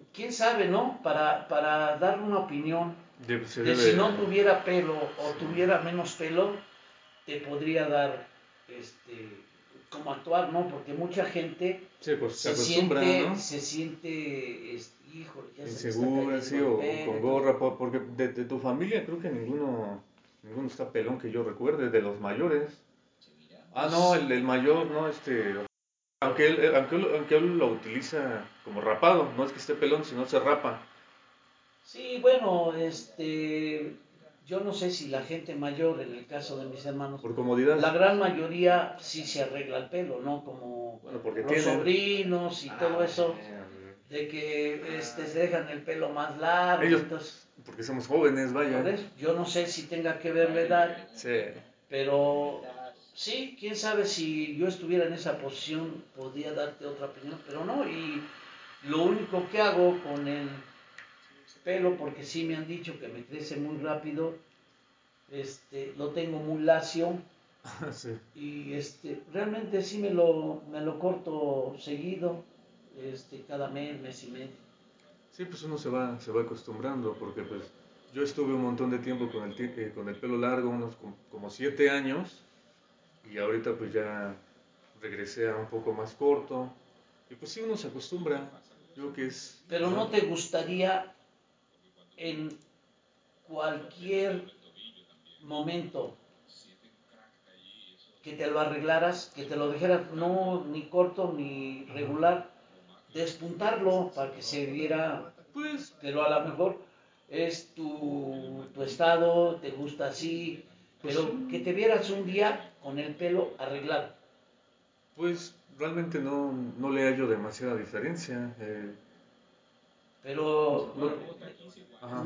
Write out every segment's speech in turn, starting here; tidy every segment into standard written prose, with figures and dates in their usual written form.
quién sabe, ¿no? Para dar una opinión Se de debe... si no tuviera pelo o tuviera menos pelo, te podría dar cómo actuar, ¿no? Porque mucha gente Sí, pues se acostumbra, ¿no? se siente, híjole, ya se me está Insegura, sí, cayendo el o con pelo. gorra, porque de tu familia creo que ninguno está pelón que yo recuerde, de los mayores. Ah, no, el mayor, no, aunque él lo utiliza como rapado, no es que esté pelón, sino se rapa. Sí, bueno, yo no sé si la gente mayor, en el caso de mis hermanos, Por comodidad. la gran mayoría sí se arregla el pelo, ¿no? Como Bueno, porque los tienen. sobrinos y todo eso, Bueno, de que se dejan el pelo más largo, ellos, entonces, porque somos jóvenes, por vaya. eso, yo no sé si tenga que ver la edad, Sí. pero sí, quién sabe si yo estuviera en esa posición, podría darte otra opinión, pero no, y lo único que hago con el pelo, porque sí me han dicho que me crece muy rápido, lo tengo muy lacio Sí. y realmente sí me lo corto seguido, cada mes y medio. Sí, pues uno se va acostumbrando, porque pues yo estuve un montón de tiempo con el pelo largo, unos como 7 años, y ahorita pues ya regresé a un poco más corto, y pues sí uno se acostumbra, yo creo que es, Pero no ¿no? te gustaría en cualquier momento que te lo arreglaras, que te lo dejaras no ni corto ni Ajá. regular, despuntarlo para que se viera, Pues, pero a lo mejor es tu estado, te gusta así, pues sí, pero que te vieras un día con el pelo arreglado. pues realmente no le hallo demasiada diferencia, Pero no, ajá.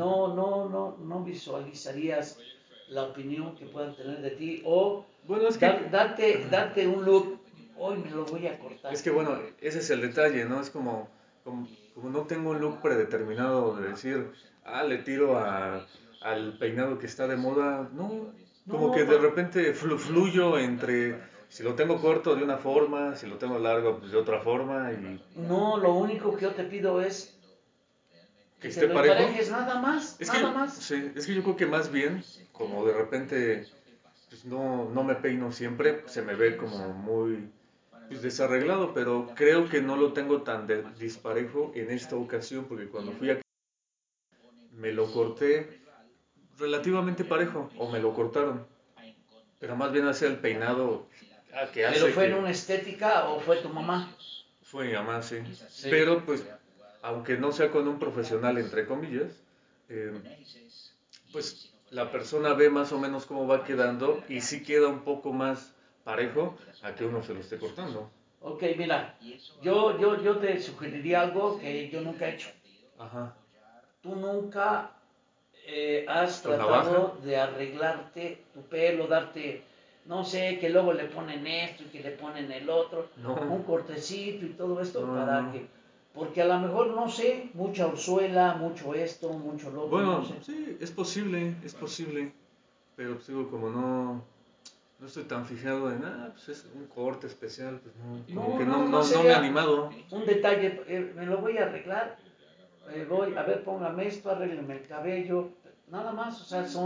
no visualizarías la opinión que puedan tener de ti o Bueno, es que, darte un look, hoy me lo voy a cortar. es que bueno, ese es el detalle, ¿no? Es como no tengo un look predeterminado de decir, le tiro al peinado que está de moda, no, como No, que de repente fluyo entre si lo tengo corto de una forma, si lo tengo largo pues de otra forma y no, lo único que yo te pido es que que te esté lo parejo. emparejes nada más, Es nada que, más. sí, es que yo creo que más bien, como de repente pues no me peino siempre, se me ve como muy pues, desarreglado, pero creo que no lo tengo tan disparejo en esta ocasión, porque cuando fui a me lo corté relativamente parejo, o me lo cortaron, pero más bien hace el peinado que Pero hace fue en que una estética o fue tu mamá. fue mi mamá, sí. Sí. Pero pues, aunque no sea con un profesional, entre comillas, eh, pues la persona ve más o menos cómo va quedando y sí queda un poco más parejo a que uno se lo esté cortando. Ok, mira, yo te sugeriría algo que yo nunca he hecho. Ajá. Tú nunca has ¿Con navaja? tratado de arreglarte tu pelo, darte, no sé, que luego le ponen esto y que le ponen el otro, No, un cortecito y todo esto no, para no. que, porque a lo mejor, no sé, mucha orzuela, mucho esto, mucho lo otro, no Bueno, sé. sí, es posible, pero pues digo, como no estoy tan fijado en, pues es un corte especial, pues no, como No, que no, nada más no, no me he sería animado. un detalle, me lo voy a arreglar, a ver, póngame esto, arrégleme el cabello, nada más, o sea,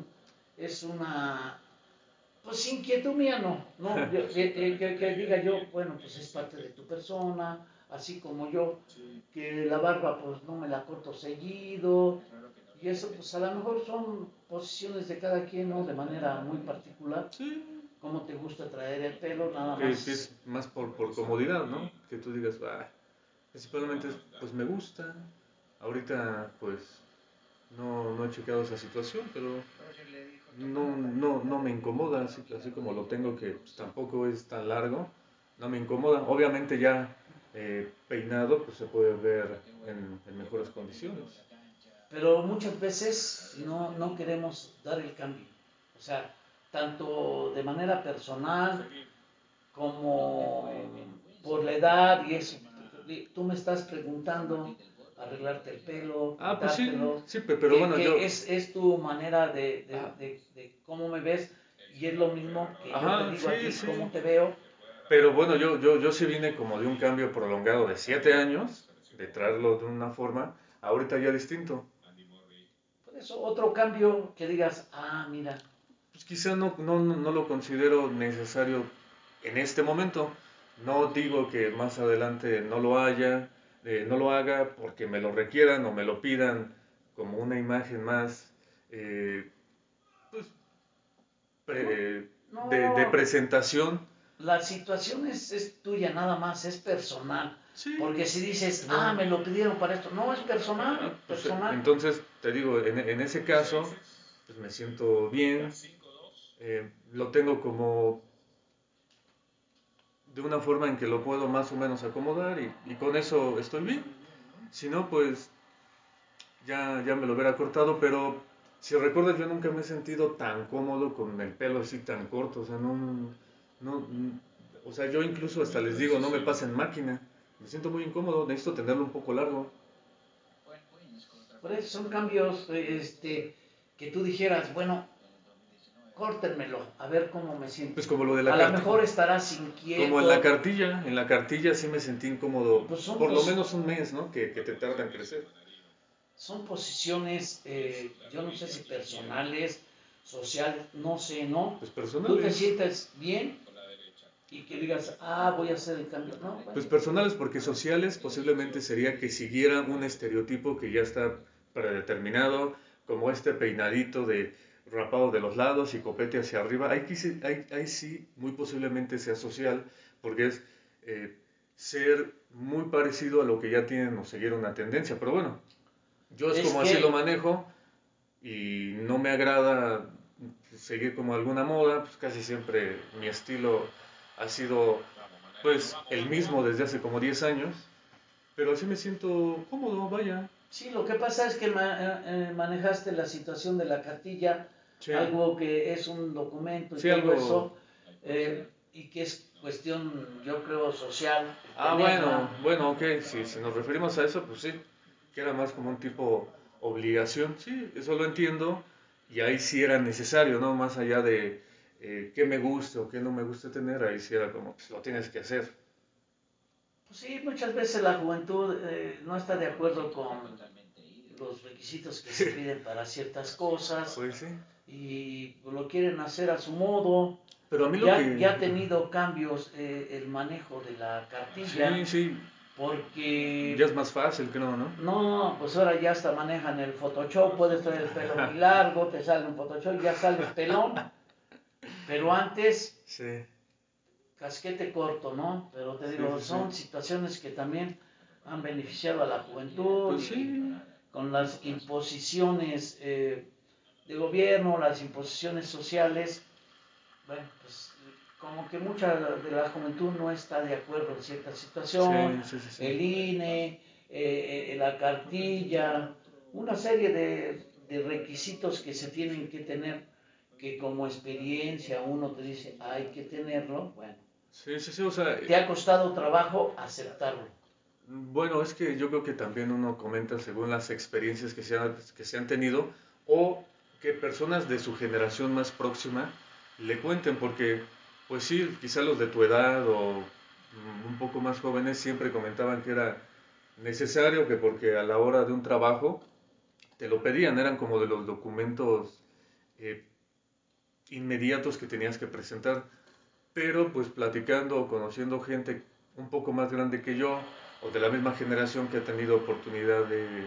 es una, pues inquietud mía no, que diga yo, bueno, pues es parte de tu persona, así como yo, que la barba pues no me la corto seguido, y eso pues a lo mejor son posiciones de cada quien, ¿no? De manera muy particular, Sí, cómo te gusta traer el pelo, nada que más. es más por comodidad, ¿no? Que tú digas, principalmente pues me gusta. Ahorita pues no he checado esa situación, pero no me incomoda, así como lo tengo que pues, tampoco es tan largo, no me incomoda. Obviamente ya peinado pues se puede ver en mejores condiciones. Pero muchas veces no queremos dar el cambio. O sea, tanto de manera personal como por la edad y eso. Tú me estás preguntando arreglarte el pelo, Pues sí, pintártelo, sí, pero que, bueno, que es tu manera ah, de cómo me ves y es lo mismo que yo te ajá, digo a sí, ti, cómo sí. te veo. Pero bueno, yo sí vine como de un cambio prolongado de 7 años, de traerlo de una forma, ahorita ya distinto. Por eso, otro cambio que digas, mira. Pues quizá no lo considero necesario en este momento. No digo que más adelante no lo haga porque me lo requieran o me lo pidan como una imagen más eh, pues, No, de no, presentación. la situación es tuya nada más, es personal. Sí, Porque si dices, no. me lo pidieron para esto, no, es personal, Pues, personal. entonces, te digo, en ese caso, pues me siento bien, lo tengo como de una forma en que lo puedo más o menos acomodar y con eso estoy bien. Si no, pues ya me lo hubiera cortado, pero si recuerdas, yo nunca me he sentido tan cómodo con el pelo así tan corto, o sea, no, o sea, yo incluso hasta les digo, no me pasen máquina, me siento muy incómodo, necesito tenerlo un poco largo. Por eso son cambios que tú dijeras, bueno, córtenmelo, a ver cómo me siento. Pues como lo de A la lo cartilla, mejor estarás como inquieto. en la cartilla sí me sentí incómodo, Pues por lo menos un mes, ¿no? Que te tarda en crecer. son posiciones, yo no sé si personales, sociales, no sé, ¿no? Pues Tú te personales. sientes bien y que digas, voy a hacer el cambio. No, bueno. Pues personales porque sociales posiblemente sería que siguiera un estereotipo que ya está predeterminado, como este peinadito de rapado de los lados y copete hacia arriba. Ahí sí muy posiblemente sea social porque es eh, ser muy parecido a lo que ya tienen o seguir una tendencia. Pero bueno, yo es Es como así lo que manejo y no me agrada seguir como alguna moda, pues casi siempre mi estilo ha sido pues el mismo desde hace como 10 años, pero así me siento cómodo, vaya. sí, lo que pasa es que manejaste la situación de la cartilla, Sí, algo que es un documento y sí, todo algo... eso, y que es cuestión, yo creo, social, Bueno, tenerla. bueno, ok, si nos referimos a eso, pues sí, que era más como un tipo obligación, sí, eso lo entiendo, y ahí sí era necesario, ¿no? Más allá de qué me gusta o qué no me gusta tener, ahí sí era como, pues lo tienes que hacer. Pues sí, muchas veces la juventud no está de acuerdo con los requisitos que se piden para ciertas cosas Pues sí, y lo quieren hacer a su modo. pero a mí lo Ya que... ha tenido cambios el manejo de la Sí, cartilla sí, ya porque es más fácil, creo, ¿no? no, pues ahora ya hasta manejan el Photoshop, puedes traer el pelo muy largo, te sale un Photoshop, ya sales pelón, pero antes Sí, casquete corto, ¿no? Pero te sí, digo, sí, sí. son situaciones que también han beneficiado a la juventud Pues y sí, con las imposiciones de gobierno, las imposiciones sociales, bueno, pues como que mucha de la juventud no está de acuerdo en cierta sí, situación, sí, sí, sí. el INE, la cartilla, una serie de requisitos que se tienen que tener, que como experiencia uno te dice hay que tenerlo, bueno, Sí, sí, sí, o sea, te ha costado trabajo aceptarlo. bueno, es que yo creo que también uno comenta según las experiencias que se han tenido o que personas de su generación más próxima le cuenten, porque pues sí, quizá los de tu edad o un poco más jóvenes siempre comentaban que era necesario, que porque a la hora de un trabajo te lo pedían, eran como de los documentos eh, inmediatos que tenías que presentar, pero pues platicando o conociendo gente un poco más grande que yo o de la misma generación que ha tenido oportunidad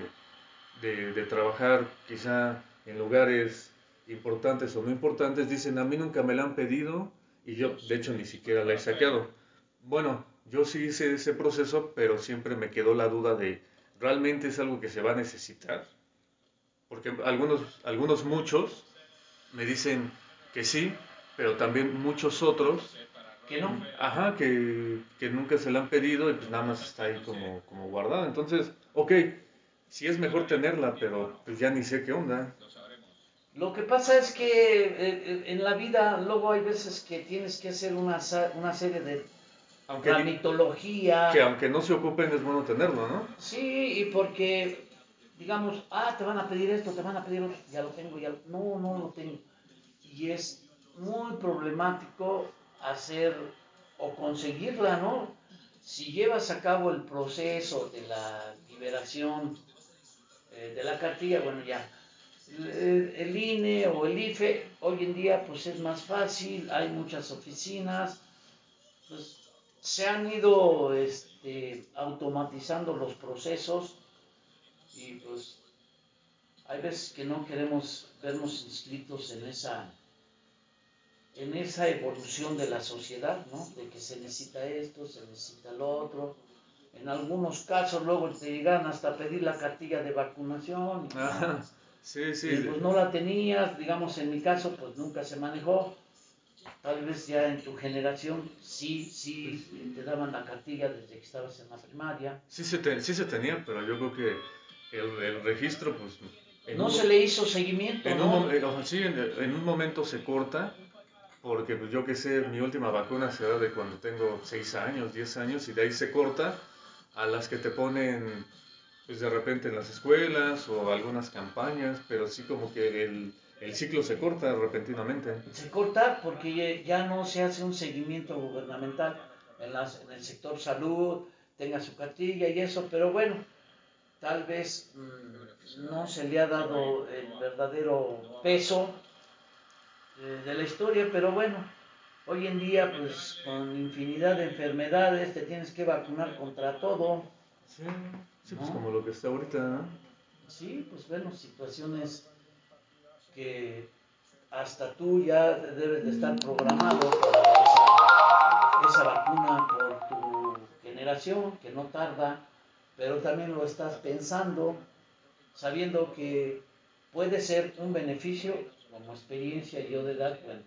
de trabajar quizá en lugares importantes o no importantes, dicen a mí nunca me la han pedido y yo de hecho ni siquiera la he saqueado. Bueno, yo sí hice ese proceso, pero siempre me quedó la duda de ¿realmente es algo que se va a necesitar? Porque muchos me dicen que sí, pero también muchos otros, Que no. ajá, que nunca se la han pedido y pues nada más está ahí como guardada. Entonces, ok, sí es mejor tenerla, pero pues ya ni sé qué onda. Lo que pasa es que en la vida luego hay veces que tienes que hacer una serie de Aunque que tramitología. aunque no se ocupen es bueno tenerlo, ¿no? Sí, y porque, digamos, te van a pedir esto, te van a pedir otro, ya lo tengo, no lo tengo. Y es muy problemático hacer o conseguirla, ¿no? Si llevas a cabo el proceso de la liberación de la cartilla, bueno, ya. El INE o el IFE, hoy en día pues es más fácil, hay muchas oficinas, pues se han ido automatizando los procesos y pues hay veces que no queremos vernos inscritos en esa evolución de la sociedad, ¿no? De que se necesita esto, se necesita lo otro. En algunos casos luego te llegan hasta pedir la cartilla de vacunación. Ajá, sí, sí. Y pues no la tenías, digamos en mi caso, pues nunca se manejó. Tal vez ya en tu generación sí te daban la cartilla desde que estabas en la primaria. Sí se tenía, pero yo creo que el registro, pues... No se le hizo seguimiento, ¿no? O sea, sí, en un momento se corta, porque pues yo que sé, mi última vacuna se da de cuando tengo 6 años, 10 años, y de ahí se corta a las que te ponen pues de repente en las escuelas o algunas campañas, pero sí como que el ciclo se corta repentinamente. Se corta porque ya no se hace un seguimiento gubernamental en el sector salud, tenga su cartilla y eso, pero bueno, tal vez no se le ha dado el verdadero peso de la historia, pero bueno, hoy en día pues con infinidad de enfermedades te tienes que vacunar contra todo. Sí, sí, pues ¿No? como lo que está ahorita, ¿no? Sí, pues bueno, situaciones que hasta tú ya debes de estar programado para esa vacuna por tu generación, que no tarda, pero también lo estás pensando, sabiendo que puede ser un beneficio como experiencia yo de edad, bueno,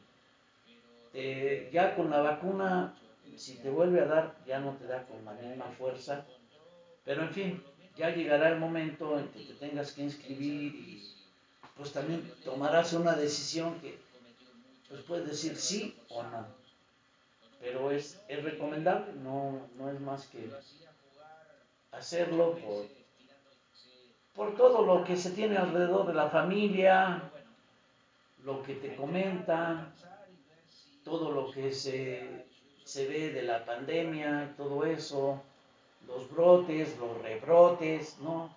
ya con la vacuna, si te vuelve a dar, ya no te da con la misma fuerza, pero en fin, ya llegará el momento en que te tengas que inscribir y pues también tomarás una decisión que pues puedes decir sí o no, pero es recomendable, no es más que hacerlo por todo lo que se tiene alrededor de la familia, lo que te comentan, todo lo que se ve de la pandemia y todo eso, los brotes, los rebrotes, ¿no?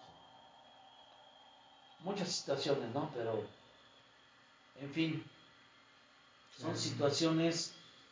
Muchas situaciones, ¿no? Pero, en fin, son situaciones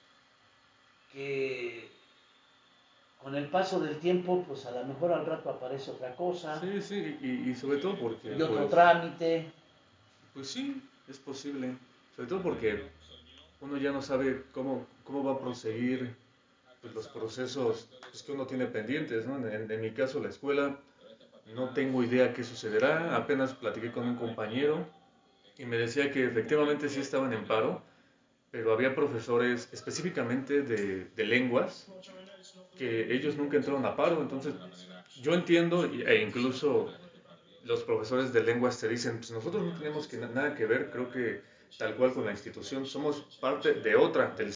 que con el paso del tiempo, pues a lo mejor al rato aparece otra cosa Sí, sí, y sobre todo porque, y otro pues, trámite. pues sí, es posible. Sobre todo porque uno ya no sabe cómo va a proseguir pues, los procesos pues, que uno tiene pendientes, ¿no? En mi caso, la escuela, no tengo idea qué sucederá. Apenas platiqué con un compañero y me decía que efectivamente sí estaban en paro, pero había profesores específicamente de lenguas que ellos nunca entraron a paro. Entonces, yo entiendo, e incluso los profesores de lenguas te dicen, pues nosotros no tenemos nada que ver, creo que tal cual con la institución, somos parte de otra, del...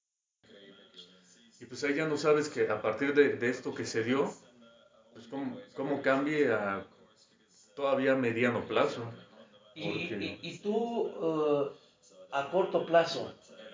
Y pues ahí ya no sabes que a partir de esto que se dio, pues cómo cambie a todavía mediano plazo. Porque Y tú, a corto plazo,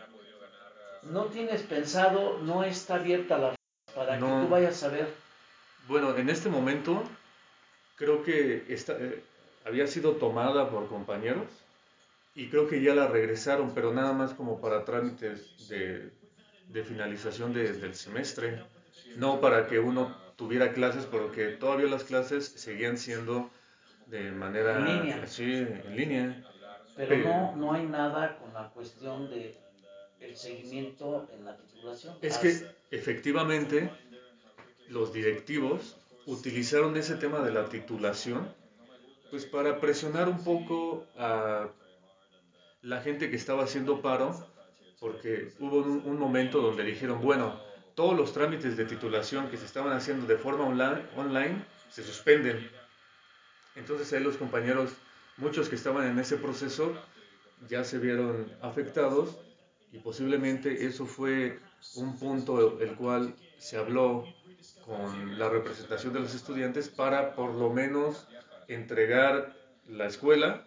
¿no tienes pensado, no está abierta la para que tú no, vayas a ver? bueno, en este momento creo que había sido tomada por compañeros y creo que ya la regresaron, pero nada más como para trámites de finalización del semestre, no para que uno tuviera clases, porque todavía las clases seguían siendo de En manera línea, así en línea. pero Pero no hay nada con la cuestión de el seguimiento en la titulación. es que efectivamente los directivos utilizaron ese tema de la titulación pues para presionar un poco a la gente que estaba haciendo paro, porque hubo un momento donde dijeron, bueno, todos los trámites de titulación que se estaban haciendo de forma online se suspenden. Entonces ahí los compañeros, muchos que estaban en ese proceso, ya se vieron afectados y posiblemente eso fue un punto el cual se habló con la representación de los estudiantes para por lo menos entregar la escuela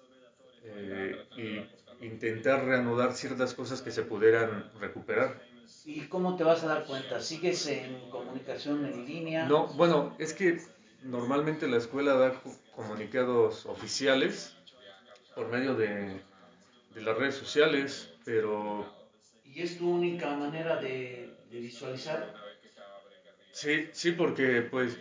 y intentar reanudar ciertas cosas que se pudieran recuperar. ¿Y cómo te vas a dar cuenta? ¿Sigues en comunicación en línea? No, bueno, es que normalmente la escuela da comunicados oficiales por medio de las redes sociales, pero ¿Y es tu única manera de visualizar? sí, sí, porque pues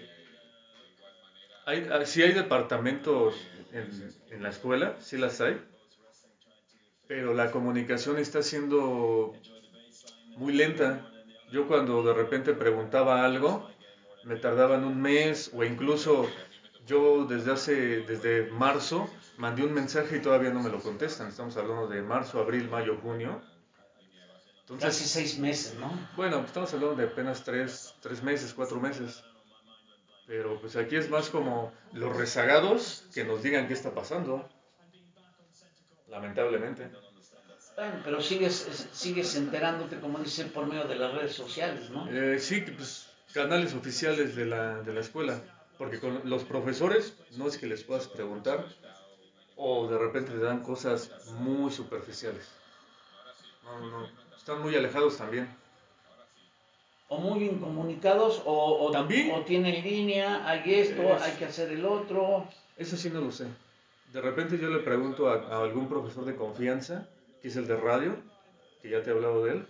sí hay departamentos en la escuela, sí las hay, pero la comunicación está siendo muy lenta. Yo cuando de repente preguntaba algo, me tardaban un mes o incluso yo desde marzo mandé un mensaje y todavía no me lo contestan. Estamos hablando de marzo, abril, mayo, junio. Casi Entonces, 6 meses, ¿no? bueno, pues estamos hablando de apenas tres meses, 4 meses. Pero pues aquí es más como los rezagados que nos digan qué está pasando, lamentablemente. Bueno, pero sigues enterándote, como dicen, por medio de las redes sociales, ¿no? Sí, pues canales oficiales de la escuela, porque con los profesores no es que les puedas preguntar o de repente te dan cosas muy superficiales. No, no, están muy alejados también. O muy incomunicados, o También, tienen línea, hay esto, hay es, que hacer el otro. eso sí no lo sé. De repente yo le pregunto a algún profesor de confianza, que es el de radio, que ya te he hablado de él,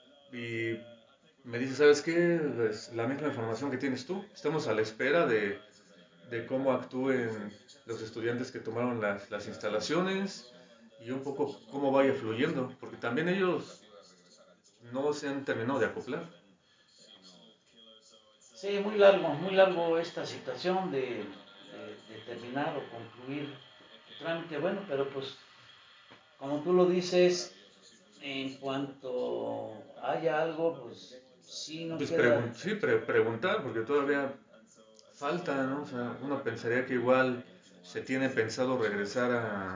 y me dice, ¿sabes qué? Es la misma información que tienes tú. Estamos a la espera de cómo actúen los estudiantes que tomaron las instalaciones y un poco cómo vaya fluyendo, porque también ellos no se han terminado de acoplar. Sí, muy largo esta situación de terminar o concluir tu trámite. Bueno, pero pues, como tú lo dices, en cuanto haya algo, pues sí, no Pues queda. sí, preguntar, porque todavía falta, ¿no? O sea, uno pensaría que igual se tiene pensado regresar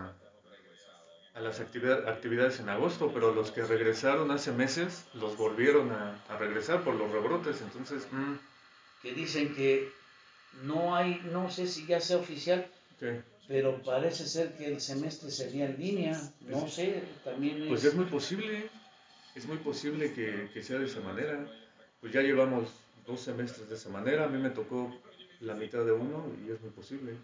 a las actividades en agosto, pero los que regresaron hace meses los volvieron a regresar por los rebrotes, entonces, Que dicen que no hay, no sé si ya sea oficial, ¿qué? pero parece ser que el semestre sería en línea. No Pues, sé, también pues es muy posible que sea de esa manera. Pues ya llevamos 2 semestres de esa manera, a mí me tocó la mitad de uno y es muy posible.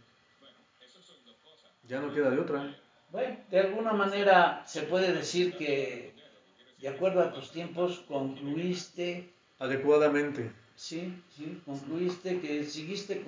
Ya no queda de otra. Bueno, de alguna manera se puede decir que, de acuerdo a tus tiempos, concluiste, Adecuadamente. sí, sí, concluiste que seguiste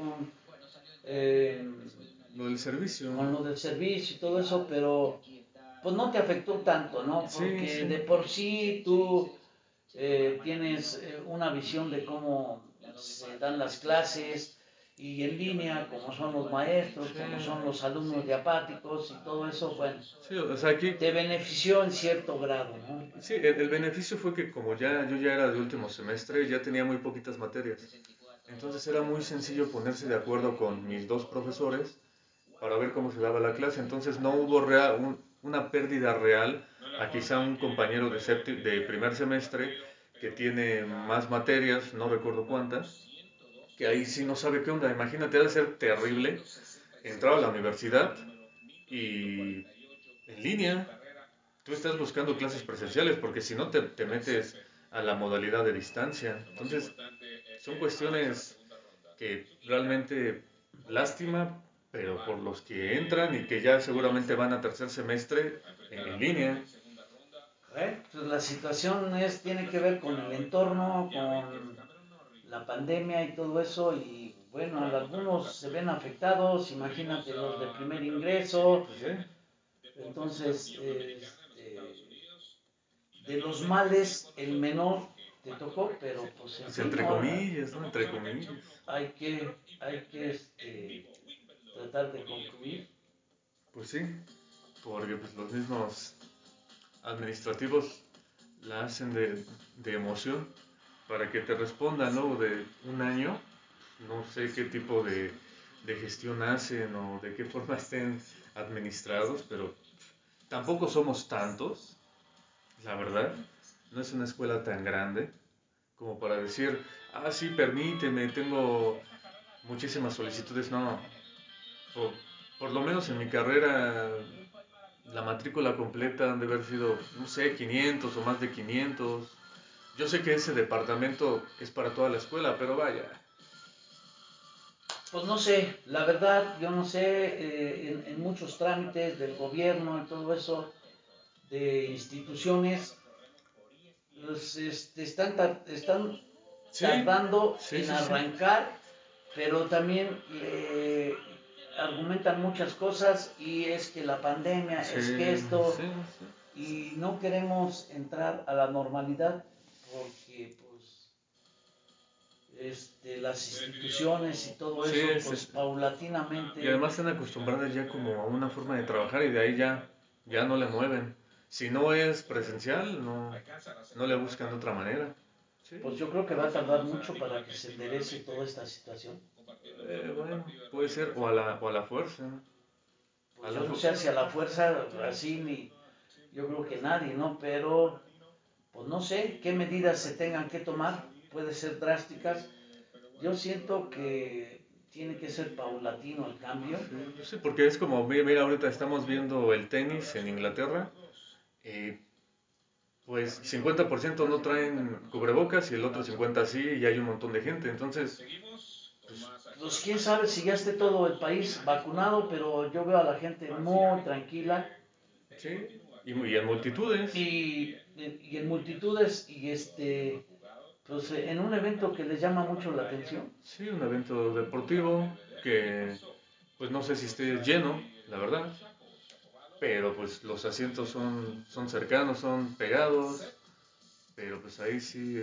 eh, Lo del servicio. con lo del servicio y todo eso, pero pues no te afectó tanto, ¿no? Sí, Porque sí. de por sí tú tienes una visión de cómo se dan las clases y en línea, cómo son los maestros, Sí. cómo son los alumnos diapáticos y todo eso, bueno, Sí, o sea, aquí, te benefició en cierto grado, ¿no? sí, el beneficio fue que como yo ya era de último semestre, ya tenía muy poquitas materias. Entonces era muy sencillo ponerse de acuerdo con mis dos profesores para ver cómo se daba la clase. Entonces no hubo una pérdida real a quizá un compañero de primer semestre que tiene más materias, no recuerdo cuántas, que ahí sí no sabe qué onda. Imagínate, ha de ser terrible entrar a la universidad y en línea. Tú estás buscando clases presenciales porque si no te metes a la modalidad de distancia. Entonces, son cuestiones que realmente lástima, pero por los que entran y que ya seguramente van a tercer semestre en línea. Pues la situación tiene que ver con el entorno, con la pandemia y todo eso, y bueno, algunos se ven afectados, imagínate los de primer ingreso. Pues sí, Entonces, de los males, el menor te tocó, pero pues en pues fin, entre ahora comillas, ¿no? Entre comillas. hay que tratar de concluir. Pues sí, porque pues los mismos administrativos la hacen de emoción para que te respondan luego de un año. No sé qué tipo de gestión hacen o de qué forma estén administrados, pero tampoco somos tantos, la verdad. No es una escuela tan grande como para decir, ah, sí, permíteme, tengo muchísimas solicitudes. No, por, por lo menos en mi carrera, la matrícula completa han de haber sido, no sé, 500 o más de 500. Yo sé que ese departamento es para toda la escuela, pero vaya, Pues no sé, la verdad, yo no sé, en muchos trámites del gobierno y todo eso, de instituciones, pues, están Sí, tardando sí, en sí, sí. arrancar, pero también argumentan muchas cosas y es que la pandemia, Sí, es que esto, sí, sí. y no queremos entrar a la normalidad porque pues las instituciones y todo Sí, eso, sí, pues sí. Y paulatinamente, además están acostumbradas ya como a una forma de trabajar y de ahí ya no le mueven. Si no es presencial, no le buscan de otra manera. Sí. pues yo creo que va a tardar mucho para que se enderece toda esta situación. Bueno, puede ser, o a la fuerza. A Pues la yo no fu- sé si a la fuerza, así, ni yo creo que nadie, ¿no? Pero, pues no sé qué medidas se tengan que tomar, puede ser drásticas. Yo siento que tiene que ser paulatino el cambio. sí, porque es como, mira, ahorita estamos viendo el tenis en Inglaterra. Y pues 50% no traen cubrebocas y el otro 50% sí, y hay un montón de gente. Entonces, pues, Pues quién sabe si ya esté todo el país vacunado, pero yo veo a la gente muy tranquila sí, y en multitudes. y en multitudes y pues en un evento que les llama mucho la atención. Sí, un evento deportivo que, pues no sé si esté lleno, la verdad, pero pues los asientos son cercanos, son pegados, pero pues ahí sí,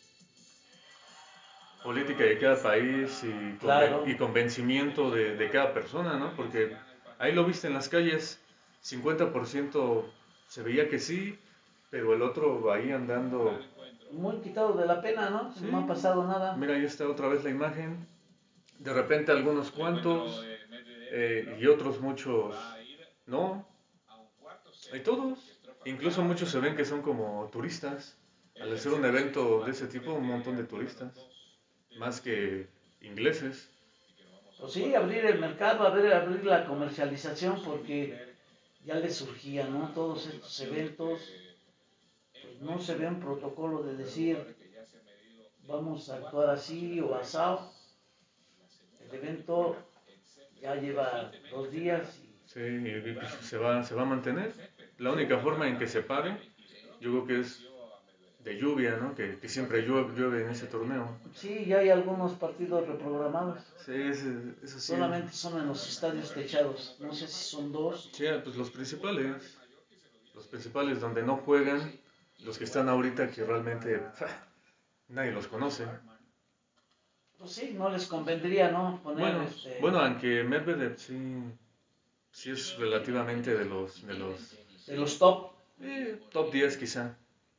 política de cada país Claro. y convencimiento de cada persona, ¿no? Porque ahí lo viste en las calles, 50% se veía que sí, pero el otro ahí andando. Muy quitado de la pena, ¿no? Sí, No ha pasado nada. mira, ahí está otra vez la imagen. De repente algunos cuantos y otros muchos no. Hay todos. Incluso muchos se ven que son como turistas. Al hacer un evento de ese tipo, un montón de turistas. Más que ingleses. Pues sí, abrir el mercado, abrir la comercialización, porque ya les surgía, ¿no? Todos estos eventos, pues no se ve un protocolo de decir, vamos a actuar así o asado. El evento ya lleva 2 días y Sí, y pues se va a mantener. La única forma en que se pare, yo creo que es de lluvia, ¿no? Que siempre llueve en ese torneo. sí, ya hay algunos partidos reprogramados. Sí, eso sí. Solamente son en los estadios techados. No sé si son dos. Sí, pues los principales. Los principales donde no juegan, los que están ahorita que realmente nadie los conoce. Pues sí, no les convendría, ¿no? Poner Bueno, aunque Medvedev sí es relativamente de los top. top 10 quizá,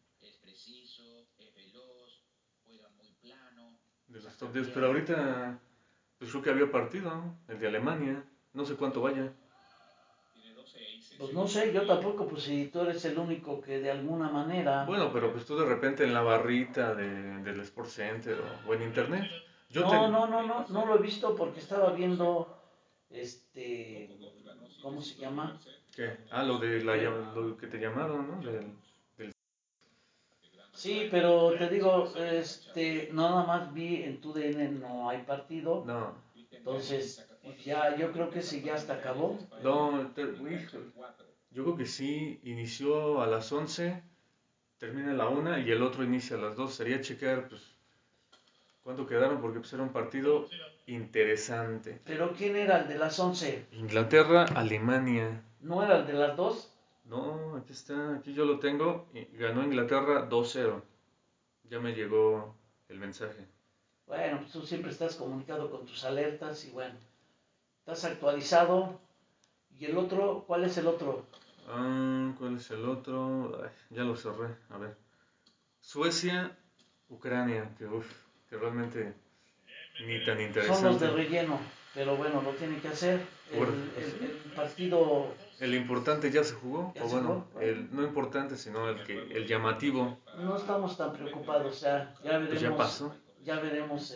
de los top 10, pero ahorita pues creo que había partido, ¿no? El de Alemania, no sé cuánto vaya. Pues no sé, yo tampoco, pues si tú eres el único que de alguna manera. Bueno, pero pues tú de repente en la barrita del Sports Center o en internet, yo No, te... no, no, no, no lo he visto porque estaba viendo, este, ¿cómo se llama? ¿Qué? Ah, Eh, lo que te llamaron, ¿no? Del... sí, pero te digo, nada más vi en tu DN no hay partido, No, entonces ya yo creo que ese ya hasta acabó. no, híjole. Yo creo que sí, inició a las 11, termina a la 1 y el otro inicia a las 2. Sería checar, pues, cuánto quedaron porque pues, era un partido interesante. Pero ¿quién era el de las 11? Inglaterra, Alemania. ¿No era el de las 2? No, aquí está, aquí yo lo tengo. Ganó Inglaterra 2-0. Ya me llegó el mensaje. Bueno, pues tú siempre estás comunicado con tus alertas y bueno, estás actualizado. ¿Y el otro? ¿Cuál es el otro? ¿Cuál es el otro? Ay, ya lo cerré. A ver. Suecia, Ucrania, que realmente ni tan Son los de interesante. relleno, pero bueno, lo tienen que hacer. Pues El sí. partido El importante ya se jugó, ya o se bueno, jugó. Bueno, el no importante, sino el llamativo, no estamos tan preocupados, pues ya pasó. ya veremos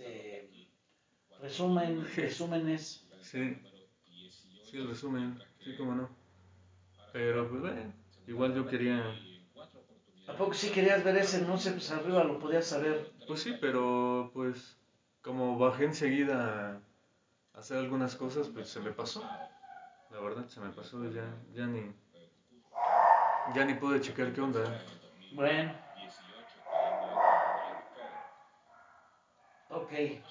resúmenes. Sí, sí, el resumen, sí, cómo no. Pero pues bueno, igual yo quería, ¿A poco si querías ver ese? No sé, pues arriba lo podías saber. pues sí, pero pues como bajé enseguida hacer algunas cosas, pues se me pasó. La verdad, se me pasó y ya ni pude checar qué onda. Bueno, ok.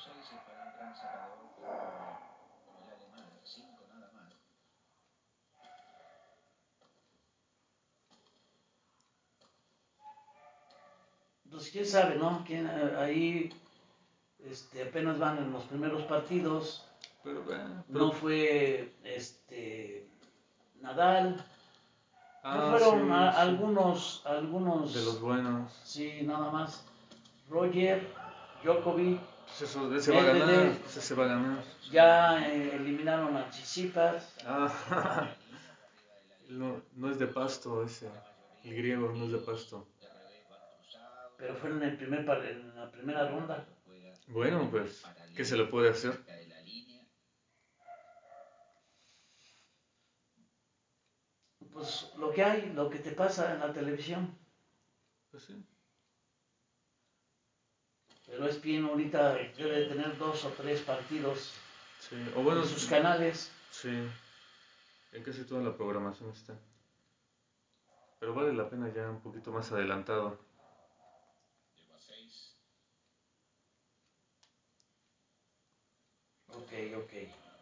Pues quién sabe, ¿no? Ahí apenas van en los primeros partidos. Pero, No fue Nadal. No fueron sí, sí. algunos. De los buenos. Sí, nada más. Roger, Djokovic, Pues eso, ese va a ganar, Medvedev. pues ese va a ganar. Ya eliminaron a Tsitsipas. No es de Pasto ese. El griego no es de Pasto. Pero fue en la primera ronda. Bueno, pues, ¿qué se le puede hacer? Pues lo que hay, lo que te pasa en la televisión. Pues sí. Pero es bien ahorita debe de tener 2 o 3 partidos Sí, o bueno, en sus canales. sí, en casi toda la programación está. Pero vale la pena ya un poquito más adelantado. Ok, ok.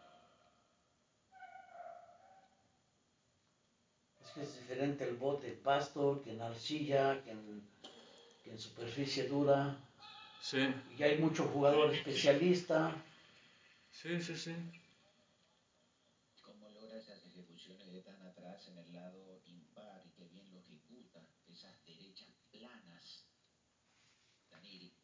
Es que es diferente el bote en pasto que en arcilla, que en superficie dura. Sí, Y hay mucho jugador especialista. sí, sí, sí. ¿Cómo logra esas ejecuciones de tan atrás en el lado impar y que bien lo ejecuta? Esas derechas planas. Daniri.